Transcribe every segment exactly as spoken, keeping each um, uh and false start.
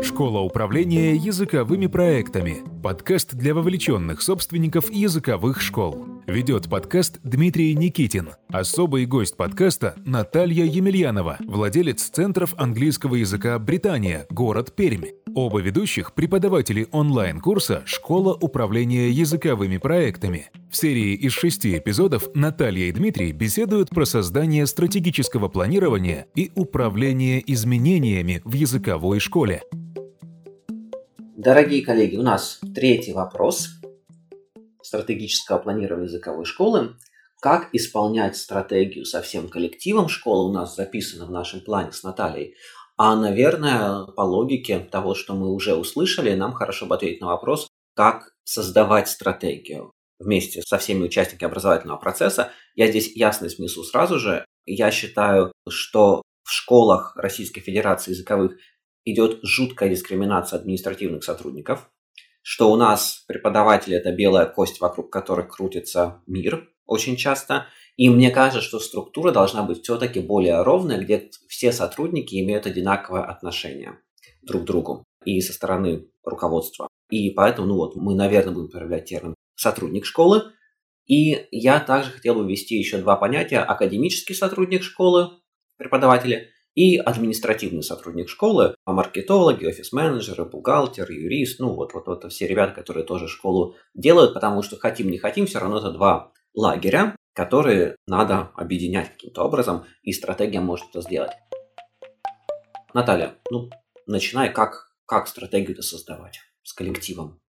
Школа управления языковыми проектами. Подкаст для вовлеченных собственников языковых школ. Ведет подкаст Дмитрий Никитин. Особый гость подкаста Наталья Емельянова, владелец центров английского языка «Британия», город Пермь. Оба ведущих – преподаватели онлайн-курса «Школа управления языковыми проектами». В серии из шести эпизодов Наталья и Дмитрий беседуют про создание стратегического планирования и управление изменениями в языковой школе. Дорогие коллеги, у нас третий вопрос стратегического планирования языковой школы. Как исполнять стратегию со всем коллективом школы у нас записано в нашем плане с Натальей. А, наверное, по логике того, что мы уже услышали, нам хорошо бы ответить на вопрос, как создавать стратегию вместе со всеми участниками образовательного процесса. Я здесь ясность внесу сразу же. Я считаю, что в школах Российской Федерации языковых идет жуткая дискриминация административных сотрудников, что у нас преподаватели – это белая кость, вокруг которой крутится мир очень часто. И мне кажется, что структура должна быть все-таки более ровная, где все сотрудники имеют одинаковое отношение друг к другу и со стороны руководства. И поэтому, ну вот, мы, наверное, будем проявлять термин «сотрудник школы». И я также хотел бы ввести еще два понятия: академический сотрудник школы, преподаватели, и административный сотрудник школы, маркетологи, офис-менеджеры, бухгалтер, юрист, ну вот, вот, вот все ребята, которые тоже школу делают, потому что хотим не хотим, все равно это два лагеря, которые надо объединять каким-то образом, и стратегия может это сделать. Наталья, ну, начинай, как, как стратегию-то создавать с коллективом?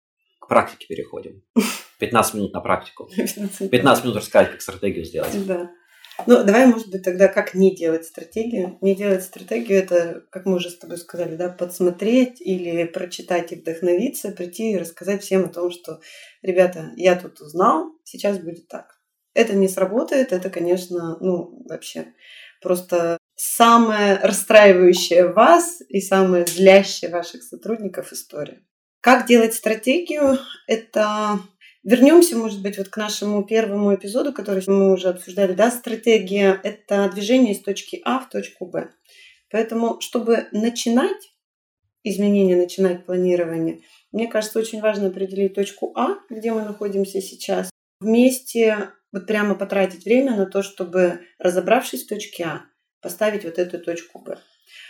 К практике переходим. пятнадцать минут на практику. пятнадцать минут рассказать, как стратегию сделать. Да. Ну, давай, может быть, тогда как не делать стратегию. Не делать стратегию – это, как мы уже с тобой сказали, да, подсмотреть или прочитать и вдохновиться, прийти и рассказать всем о том, что, ребята, я тут узнал, сейчас будет так. Это не сработает, это, конечно, ну, вообще просто самое расстраивающее вас и самое злящее ваших сотрудников история. Как делать стратегию – это… Вернемся, может быть, вот к нашему первому эпизоду, который мы уже обсуждали. Да? Стратегия – это движение из точки А в точку Б. Поэтому, чтобы начинать изменения, начинать планирование, мне кажется, очень важно определить точку А, где мы находимся сейчас, вместе вот прямо потратить время на то, чтобы, разобравшись в точке А, поставить вот эту точку Б.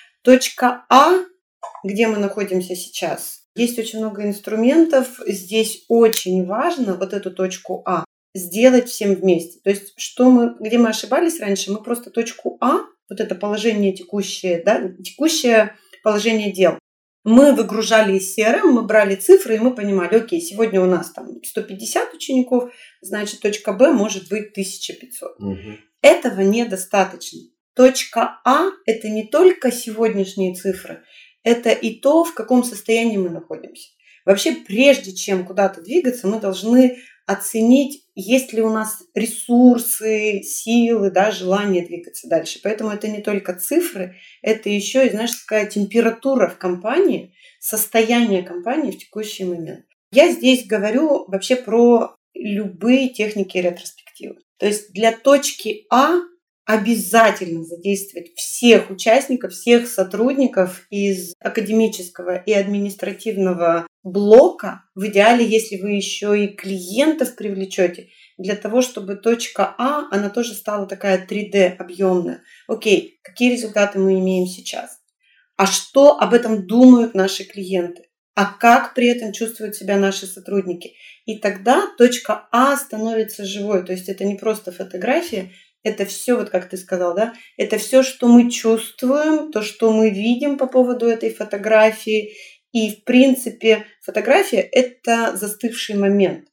Точка А, где мы находимся сейчас, есть очень много инструментов. Здесь очень важно вот эту точку А сделать всем вместе. То есть, что мы, где мы ошибались раньше, мы просто точку А, вот это положение текущее, да, текущее положение дел, мы выгружали из си эр эм, мы брали цифры, и мы понимали, окей, сегодня у нас там сто пятьдесят учеников, значит, точка Б может быть тысяча пятьсот. Угу. Этого недостаточно. Точка А – это не только сегодняшние цифры, это и то, в каком состоянии мы находимся. Вообще, прежде чем куда-то двигаться, мы должны оценить, есть ли у нас ресурсы, силы, да, желание двигаться дальше. Поэтому это не только цифры, это еще и, знаешь, такая температура в компании, состояние компании в текущий момент. Я здесь говорю вообще про любые техники ретроспективы. То есть для точки А обязательно задействовать всех участников, всех сотрудников из академического и административного блока. В идеале, если вы еще и клиентов привлечете, для того, чтобы точка А, она тоже стала такая три дэ объемная. Окей, какие результаты мы имеем сейчас? А что об этом думают наши клиенты? А как при этом чувствуют себя наши сотрудники? И тогда точка А становится живой. То есть это не просто фотография, это все, вот как ты сказал, да, это все, что мы чувствуем, то, что мы видим по поводу этой фотографии. И, в принципе, фотография – это застывший момент.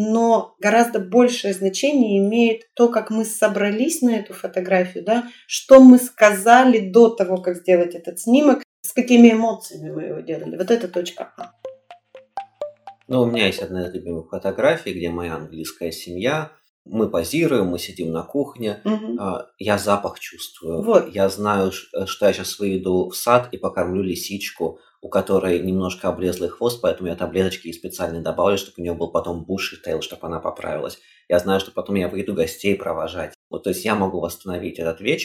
Но гораздо большее значение имеет то, как мы собрались на эту фотографию, да, что мы сказали до того, как сделать этот снимок, с какими эмоциями мы его делали. Вот это точка А. Ну, у меня есть одна из любимых фотографий, где моя английская семья. Мы позируем, мы сидим на кухне, угу. Я запах чувствую. Вот. Я знаю, что я сейчас выйду в сад и покормлю лисичку, у которой немножко облезлый хвост, поэтому я таблеточки специально добавлю, чтобы у нее был потом bushy tail, чтобы она поправилась. Я знаю, что потом я выйду гостей провожать. Вот, то есть я могу восстановить этот вечер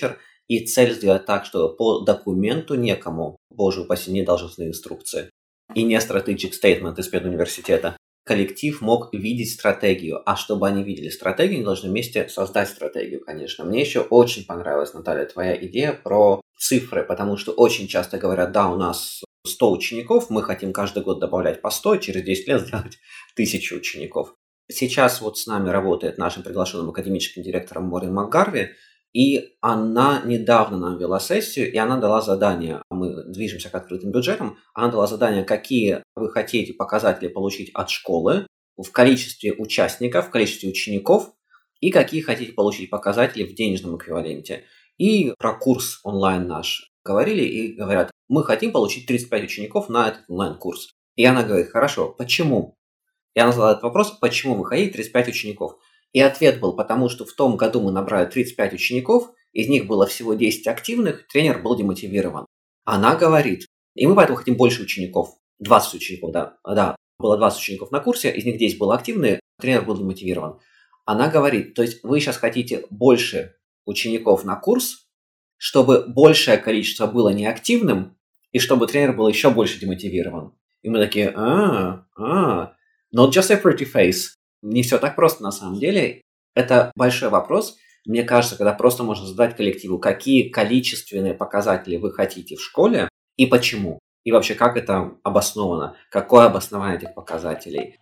И цель сделать так, что по документу некому, боже упаси, не должностные инструкции, и не strategic statement из педуниверситета, коллектив мог видеть стратегию. А чтобы они видели стратегию, они должны вместе создать стратегию, конечно. Мне еще очень понравилась, Наталья, твоя идея про цифры, потому что очень часто говорят, да, у нас сто учеников, мы хотим каждый год добавлять по сто, через десять лет сделать тысячу учеников. Сейчас вот с нами работает нашим приглашенным академическим директором Морин МакГарви, и она недавно нам вела сессию, и она дала задание, мы движемся к открытым бюджетам, она дала задание, какие вы хотите показатели получить от школы в количестве участников, в количестве учеников, и какие хотите получить показатели в денежном эквиваленте. И про курс онлайн наш говорили, и говорят, мы хотим получить тридцать пять учеников на этот онлайн-курс. И она говорит, хорошо, почему? И она задала этот вопрос, почему вы хотите тридцать пять учеников? И ответ был, потому что в том году мы набрали тридцать пять учеников, из них было всего десять активных, тренер был демотивирован. Она говорит, и мы поэтому хотим больше учеников, двадцать учеников, да, да, было двадцать учеников на курсе, из них десять было активные, тренер был демотивирован. Она говорит, то есть вы сейчас хотите больше учеников на курс, чтобы большее количество было неактивным, и чтобы тренер был еще больше демотивирован. И мы такие, а, а, not just a pretty face. Не все так просто на самом деле. Это большой вопрос. Мне кажется, когда просто можно задать коллективу, какие количественные показатели вы хотите в школе и почему. И вообще, как это обосновано, какое обоснование этих показателей.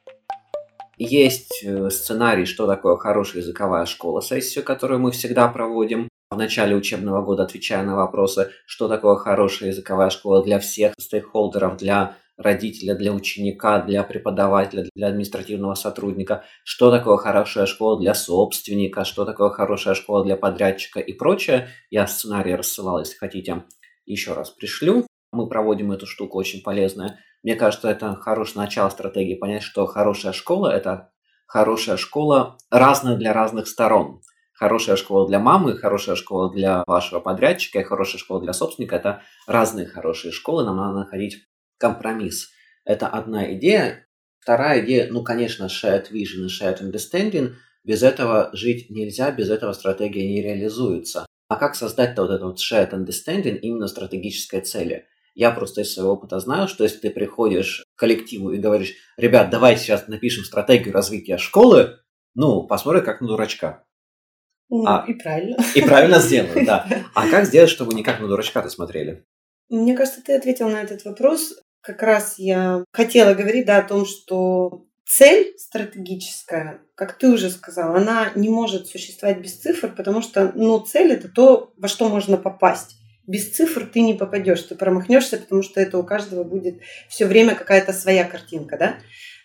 Есть сценарий, что такое хорошая языковая школа, сессию, которую мы всегда проводим в начале учебного года, отвечая на вопросы, что такое хорошая языковая школа для всех стейкхолдеров, для родителя, для ученика, для преподавателя, для административного сотрудника, что такое хорошая школа для собственника, что такое хорошая школа для подрядчика и прочее. Я сценарий рассылал, если хотите, еще раз пришлю. Мы проводим эту штуку, очень полезная. Мне кажется, это хорошее начало стратегии, понять, что хорошая школа – это хорошая школа разная для разных сторон. Хорошая школа для мамы, хорошая школа для вашего подрядчика и хорошая школа для собственника – это разные хорошие школы, нам надо находить компромисс. Это одна идея. Вторая идея, ну, конечно, shared vision и shared understanding. Без этого жить нельзя, без этого стратегия не реализуется. А как создать-то вот это вот shared understanding именно стратегической цели? Я просто из своего опыта знаю, что если ты приходишь к коллективу и говоришь, ребят, давайте сейчас напишем стратегию развития школы, ну, посмотрим, как на дурачка. Ну, а, и правильно. И правильно сделают, да. А как сделать, чтобы не как на дурачка-то смотрели? Мне кажется, ты ответил на этот вопрос. Как раз я хотела говорить, да, о том, что цель стратегическая, как ты уже сказала, она не может существовать без цифр, потому что, ну, цель – это то, во что можно попасть. Без цифр ты не попадешь, ты промахнешься, потому что это у каждого будет все время какая-то своя картинка, да.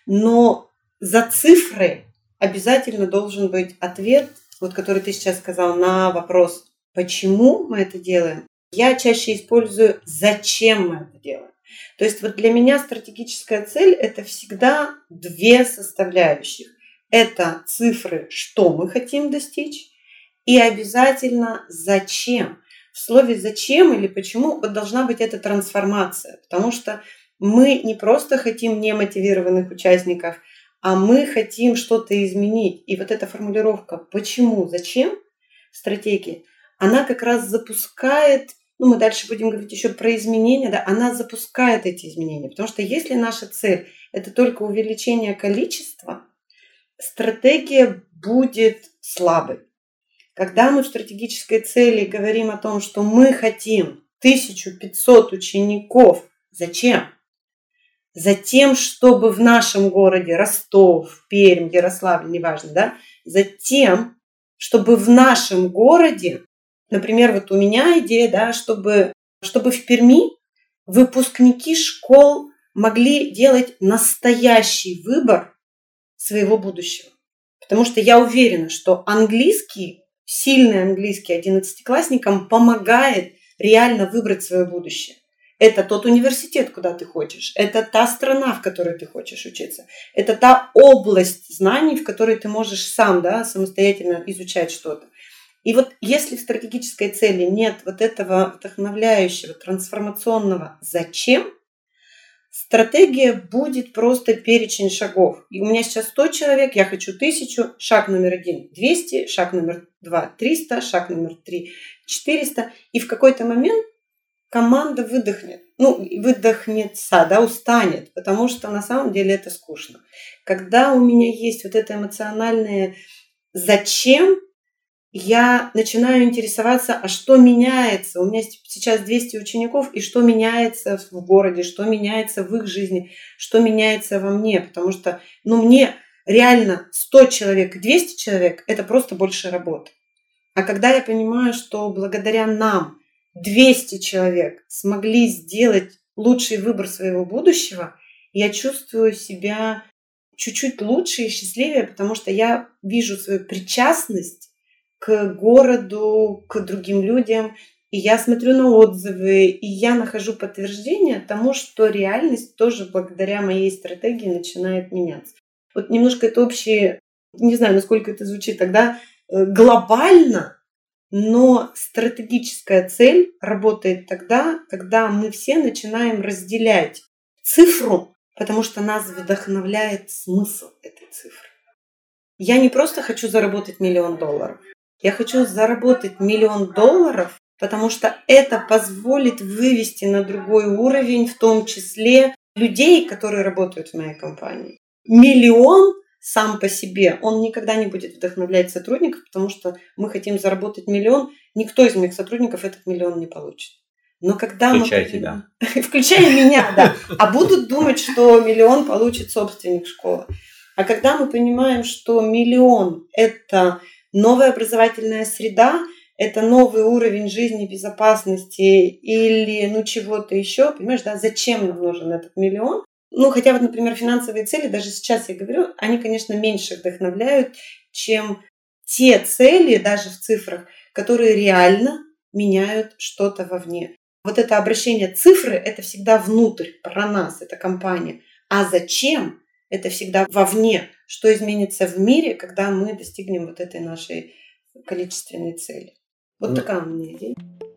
Но за цифрой обязательно должен быть ответ, вот который ты сейчас сказал, на вопрос, почему мы это делаем. Я чаще использую, зачем мы это делаем. То есть вот для меня стратегическая цель – это всегда две составляющих. Это цифры, что мы хотим достичь, и обязательно зачем. В слове «зачем» или «почему» вот должна быть эта трансформация, потому что мы не просто хотим немотивированных участников, а мы хотим что-то изменить. И вот эта формулировка «почему?», «зачем?» стратегии, она как раз запускает, ну мы дальше будем говорить еще про изменения, да, она запускает эти изменения. Потому что если наша цель – это только увеличение количества, стратегия будет слабой. Когда мы в стратегической цели говорим о том, что мы хотим тысяча пятьсот учеников, зачем? Затем, чтобы в нашем городе Ростов, Пермь, Ярославль, неважно, да, затем, чтобы в нашем городе, например, вот у меня идея, да, чтобы, чтобы в Перми выпускники школ могли делать настоящий выбор своего будущего. Потому что я уверена, что английский, сильный английский одиннадцатиклассникам помогает реально выбрать свое будущее. Это тот университет, куда ты хочешь. Это та страна, в которой ты хочешь учиться. Это та область знаний, в которой ты можешь сам, да, самостоятельно изучать что-то. И вот если в стратегической цели нет вот этого вдохновляющего, трансформационного «зачем?», Стратегия будет просто перечень шагов. И у меня сейчас сто человек, я хочу тысячу. Шаг номер один – двести, шаг номер два – триста, шаг номер три – четыреста. И в какой-то момент команда выдохнет. Ну, выдохнется, да, устанет, потому что на самом деле это скучно. Когда у меня есть вот это эмоциональное «зачем?», я начинаю интересоваться, а что меняется. У меня сейчас двести учеников, и что меняется в городе, что меняется в их жизни, что меняется во мне. Потому что, ну, мне реально сто человек и двести человек – это просто больше работы. А когда я понимаю, что благодаря нам двести человек смогли сделать лучший выбор своего будущего, я чувствую себя чуть-чуть лучше и счастливее, потому что я вижу свою причастность к городу, к другим людям, и я смотрю на отзывы, и я нахожу подтверждение тому, что реальность тоже благодаря моей стратегии начинает меняться. Вот немножко это общее, не знаю, насколько это звучит тогда глобально, но стратегическая цель работает тогда, когда мы все начинаем разделять цифру, потому что нас вдохновляет смысл этой цифры. Я не просто хочу заработать миллион долларов. Я хочу заработать миллион долларов, потому что это позволит вывести на другой уровень, в том числе людей, которые работают в моей компании. Миллион сам по себе, он никогда не будет вдохновлять сотрудников, потому что мы хотим заработать миллион, никто из моих сотрудников этот миллион не получит. Но когда Включая мы... тебя. Включая меня, да. А будут думать, что миллион получит собственник школы. А когда мы понимаем, что миллион – это новая образовательная среда, это новый уровень жизни, безопасности или ну чего-то еще, понимаешь, да, зачем нам нужен этот миллион? Ну, хотя вот, например, финансовые цели, даже сейчас я говорю, они, конечно, меньше вдохновляют, чем те цели, даже в цифрах, которые реально меняют что-то вовне. Вот это обращение цифры – это всегда внутрь, про нас, это компания. А зачем? Это всегда вовне, что изменится в мире, когда мы достигнем вот этой нашей количественной цели. Вот такая у меня идея.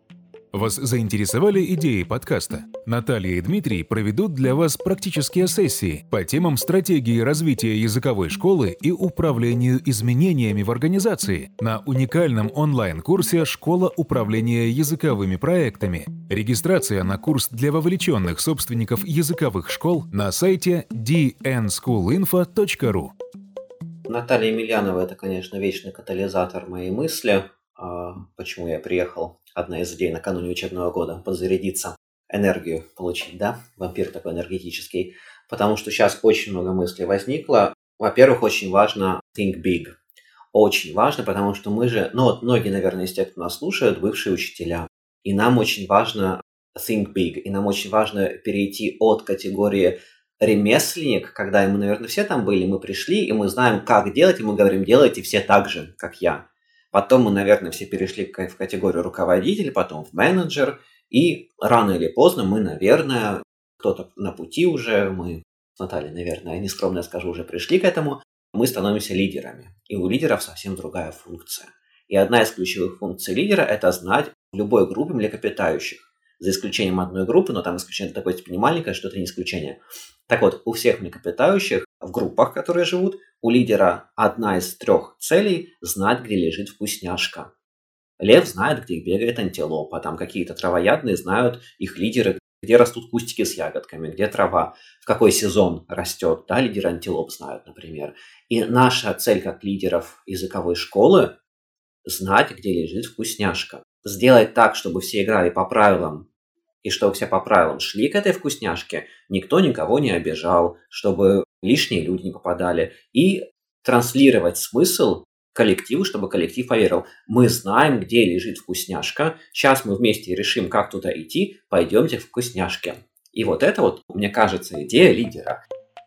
Вас заинтересовали идеи подкаста? Наталья и Дмитрий проведут для вас практические сессии по темам стратегии развития языковой школы и управлению изменениями в организации на уникальном онлайн-курсе «Школа управления языковыми проектами». Регистрация на курс для вовлеченных собственников языковых школ на сайте ди эн скул инфо точка ру. Наталья Емельянова – это, конечно, вечный катализатор моей мысли. Почему я приехал? Одна из идей накануне учебного года – подзарядиться, энергию получить, да? Вампир такой энергетический. Потому что сейчас очень много мыслей возникло. Во-первых, очень важно think big. Очень важно, потому что мы же, ну вот многие, наверное, из тех, кто нас слушают, бывшие учителя. И нам очень важно think big. И нам очень важно перейти от категории ремесленник, когда мы, наверное, все там были, мы пришли, и мы знаем, как делать, и мы говорим, делайте все так же, как я. Потом мы, наверное, все перешли в категорию руководитель, потом в менеджер. И рано или поздно мы, наверное, кто-то на пути уже, мы с Натальей, наверное, нескромно скажу, уже пришли к этому, мы становимся лидерами. И у лидеров совсем другая функция. И одна из ключевых функций лидера – это знать в любой группе млекопитающих. За исключением одной группы, но там исключение такой типа не маленькое, что это не исключение. Так вот, у всех млекопитающих в группах, которые живут, у лидера одна из трех целей – знать, где лежит вкусняшка. Лев знает, где бегает антилопа, там какие-то травоядные знают их лидеры, где растут кустики с ягодками, где трава, в какой сезон растет, да, лидеры антилоп знают, например. И наша цель как лидеров языковой школы – знать, где лежит вкусняшка. Сделать так, чтобы все играли по правилам, и чтобы все по правилам шли к этой вкусняшке, никто никого не обижал, чтобы лишние люди не попадали. И транслировать смысл коллективу, чтобы коллектив поверил. Мы знаем, где лежит вкусняшка, сейчас мы вместе решим, как туда идти, пойдемте к вкусняшке. И вот это вот, мне кажется, идея лидера.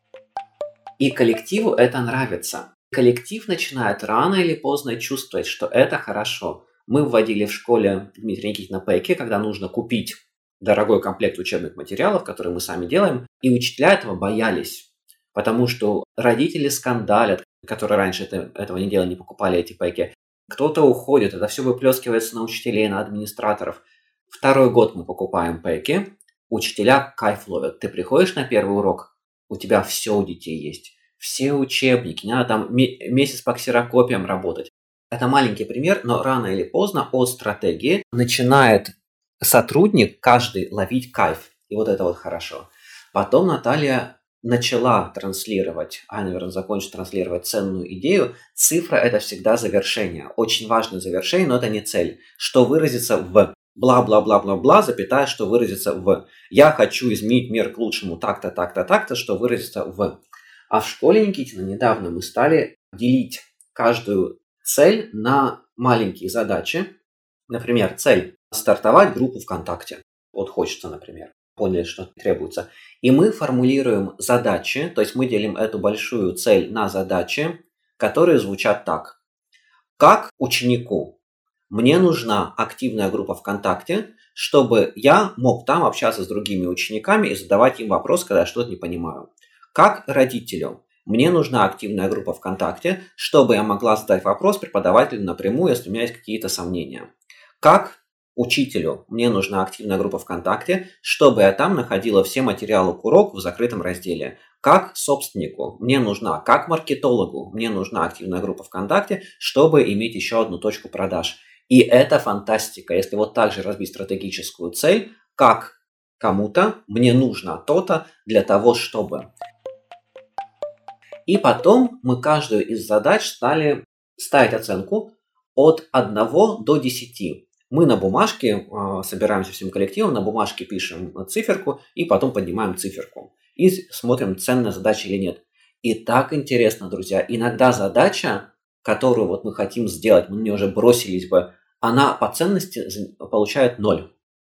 И коллективу это нравится. Коллектив начинает рано или поздно чувствовать, что это хорошо. Мы вводили в школе Дмитрия Никитина пэки, когда нужно купить дорогой комплект учебных материалов, которые мы сами делаем, и учителя этого боялись, потому что родители скандалят, которые раньше это, этого не делали, не покупали эти пэки. Кто-то уходит, это все выплескивается на учителей, на администраторов. Второй год мы покупаем пэки, учителя кайф ловят. Ты приходишь на первый урок, у тебя все у детей есть. Все учебники, не надо там месяц по ксерокопиям работать. Это маленький пример, но рано или поздно от стратегии начинает сотрудник каждый ловить кайф. И вот это вот хорошо. Потом Наталья начала транслировать, а, наверное, закончит транслировать ценную идею. Цифра – это всегда завершение. Очень важное завершение, но это не цель. Что выразится в бла-бла-бла-бла-бла, запятая, что выразится в «я хочу изменить мир к лучшему так-то, так-то, так-то», что выразится в. А в школе Никитина недавно мы стали делить каждую цель на маленькие задачи. Например, цель – стартовать группу ВКонтакте. Вот хочется, например. Поняли, что требуется. И мы формулируем задачи, то есть мы делим эту большую цель на задачи, которые звучат так. Как ученику мне нужна активная группа ВКонтакте, чтобы я мог там общаться с другими учениками и задавать им вопрос, когда я что-то не понимаю. Как родителю мне нужна активная группа ВКонтакте, чтобы я могла задать вопрос преподавателю напрямую, если у меня есть какие-то сомнения. Как учителю мне нужна активная группа ВКонтакте, чтобы я там находила все материалы к уроку в закрытом разделе. Как собственнику мне нужна, как маркетологу мне нужна активная группа ВКонтакте, чтобы иметь еще одну точку продаж. И это фантастика. Если вот так же разбить стратегическую цель, как кому-то мне нужно то-то для того, чтобы... И потом мы каждую из задач стали ставить оценку от одного до десяти. Мы на бумажке э, собираемся всем коллективом, на бумажке пишем циферку и потом поднимаем циферку. И смотрим, ценная задача или нет. И так интересно, друзья. Иногда задача, которую вот мы хотим сделать, мы на нее уже бросились бы, она по ценности получает ноль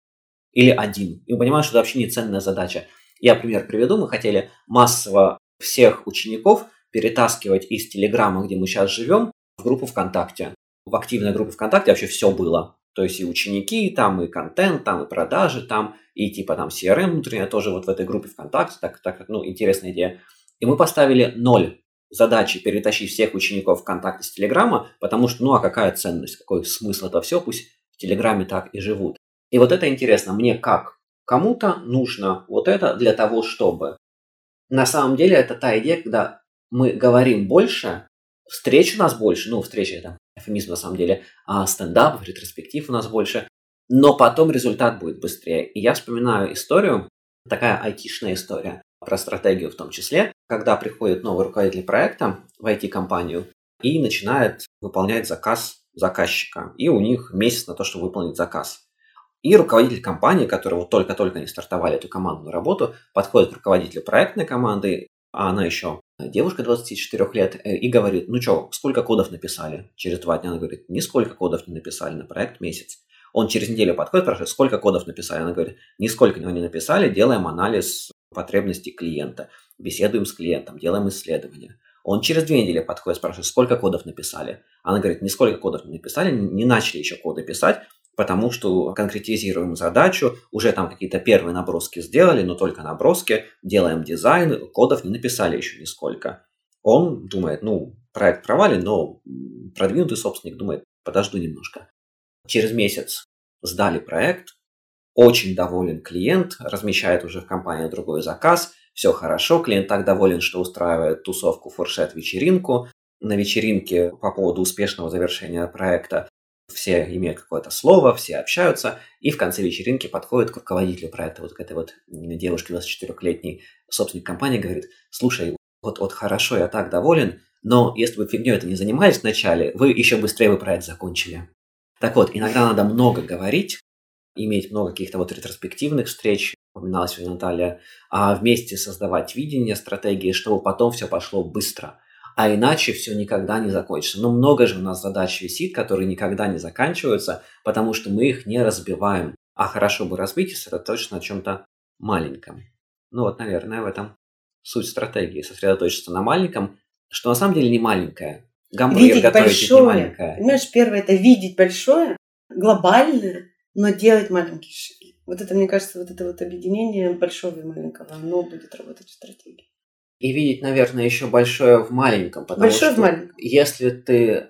или один. И мы понимаем, что это вообще не ценная задача. Я пример приведу. Мы хотели массово всех учеников перетаскивать из Телеграма, где мы сейчас живем, в группу ВКонтакте. В активной группе ВКонтакте вообще все было. То есть и ученики там, и контент там, и продажи там, и типа там си эр эм внутренняя тоже вот в этой группе ВКонтакте. Так, так, ну, интересная идея. И мы поставили ноль задачи перетащить всех учеников ВКонтакте с Телеграма, потому что, ну, а какая ценность, какой смысл это все, пусть в Телеграме так и живут. И вот это интересно, мне как кому-то нужно вот это для того, чтобы... На самом деле это та идея, когда мы говорим больше, встреч у нас больше, ну, встреча это эвфемизм на самом деле, а стендап, ретроспектив у нас больше, но потом результат будет быстрее. И я вспоминаю историю, такая айтишная история, про стратегию в том числе, когда приходит новый руководитель проекта в ай ти-компанию и начинает выполнять заказ заказчика. И у них месяц на то, чтобы выполнить заказ. И руководитель компании, который вот только-только не стартовали эту командную работу, подходит к руководителю проектной команды, а она еще девушка двадцати четырёх лет, и говорит, ну что, сколько кодов написали? Через два дня она говорит, нисколько кодов не написали, на проект месяц. Он через неделю подходит, спрашивает, сколько кодов написали? Она говорит, нисколько не написали, делаем анализ потребностей клиента, беседуем с клиентом, делаем исследования. Он через две недели подходит, спрашивает, сколько кодов написали? Она говорит, нисколько кодов не написали, не начали еще коды писать, потому что конкретизируем задачу, уже там какие-то первые наброски сделали, но только наброски, делаем дизайн, кодов не написали еще нисколько. Он думает, ну, проект провален, но продвинутый собственник думает, подожду немножко. Через месяц сдали проект, очень доволен клиент, размещает уже в компании другой заказ, все хорошо, клиент так доволен, что устраивает тусовку, фуршет, вечеринку. На вечеринке по поводу успешного завершения проекта все имеют какое-то слово, все общаются, и в конце вечеринки подходит к руководителю проекта, вот к этой вот девушке двадцатичетырёхлетней, собственник компании, говорит, слушай, вот, вот хорошо, я так доволен, но если бы фигней это не занимались вначале, вы еще быстрее бы проект закончили. Так вот, иногда надо много говорить, иметь много каких-то вот ретроспективных встреч, упоминалась сегодня Наталья, а вместе создавать видение, стратегии, чтобы потом все пошло быстро. А иначе все никогда не закончится. Но много же у нас задач висит, которые никогда не заканчиваются, потому что мы их не разбиваем. А хорошо бы разбить и сосредоточиться на чем-то маленьком. Ну вот, наверное, в этом суть стратегии. Сосредоточиться на маленьком, что на самом деле не маленькое. Гамбургер готовить не маленькое. Понимаешь, первое – это видеть большое, глобальное, но делать маленькие шаги. Вот это, мне кажется, вот это вот объединение большого и маленького, оно будет работать в стратегии. И видеть, наверное, еще большое в маленьком. Потому большое что в маленьком. Если ты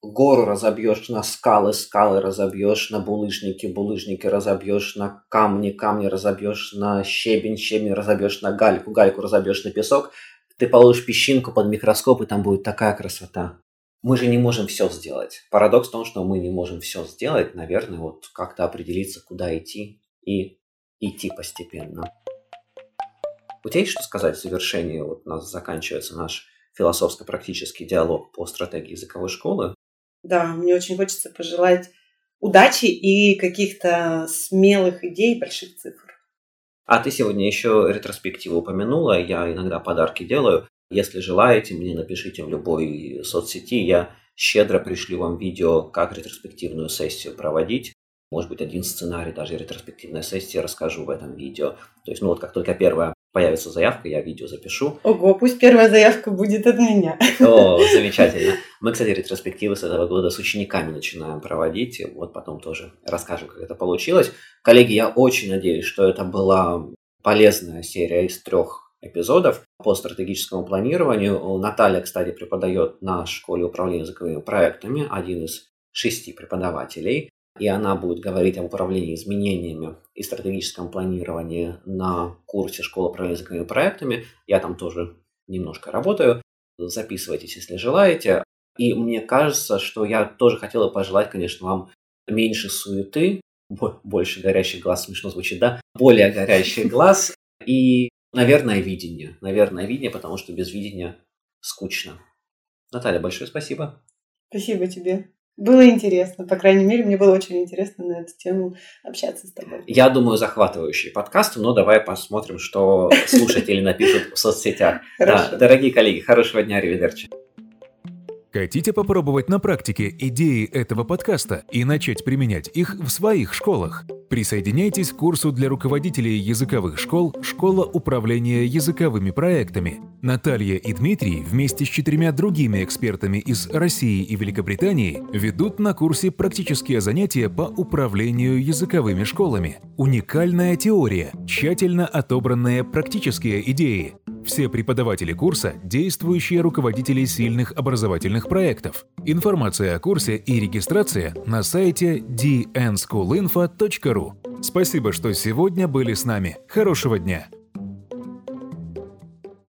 гору разобьешь на скалы, скалы разобьешь на булыжники, булыжники разобьешь на камни, камни разобьешь на щебень, щебень разобьешь на гальку, гальку разобьешь на песок, ты положишь песчинку под микроскоп, и там будет такая красота. Мы же не можем все сделать. Парадокс в том, что мы не можем все сделать. Наверное, вот как-то определиться, куда идти, и идти постепенно. У тебя есть что сказать в завершении? Вот у нас заканчивается наш философско-практический диалог по стратегии языковой школы. Да, мне очень хочется пожелать удачи и каких-то смелых идей, больших цифр. А ты сегодня еще ретроспективу упомянула. Я иногда подарки делаю. Если желаете, мне напишите в любой соцсети. Я щедро пришлю вам видео, как ретроспективную сессию проводить. Может быть, один сценарий, даже ретроспективной сессии расскажу в этом видео. То есть, ну вот как только первая появится заявка, я видео запишу. Ого, пусть первая заявка будет от меня. О, замечательно. Мы, кстати, ретроспективы с этого года с учениками начинаем проводить. Вот потом тоже расскажем, как это получилось. Коллеги, я очень надеюсь, что это была полезная серия из трех эпизодов по стратегическому планированию. Наталья, кстати, преподает на школе управления языковыми проектами, один из шести преподавателей. И она будет говорить об управлении изменениями и стратегическом планировании на курсе школы управления языковыми проектами. Я там тоже немножко работаю. Записывайтесь, если желаете. И мне кажется, что я тоже хотела пожелать, конечно, вам меньше суеты, больше горящих глаз, смешно звучит, да? Более горящих глаз и, наверное, видение. Наверное, видение, потому что без видения скучно. Наталья, большое спасибо. Спасибо тебе. Было интересно, по крайней мере, мне было очень интересно на эту тему общаться с тобой. Я думаю, захватывающий подкаст, но давай посмотрим, что слушатели напишут в соцсетях. Да, дорогие коллеги, хорошего дня, аривидерчи. Хотите попробовать на практике идеи этого подкаста и начать применять их в своих школах? Присоединяйтесь к курсу для руководителей языковых школ «Школа управления языковыми проектами». Наталья и Дмитрий вместе с четырьмя другими экспертами из России и Великобритании ведут на курсе практические занятия по управлению языковыми школами. Уникальная теория, тщательно отобранные практические идеи. Все преподаватели курса – действующие руководители сильных образовательных проектов. Информация о курсе и регистрация на сайте ди эн скул инфо точка ру. Спасибо, что сегодня были с нами. Хорошего дня!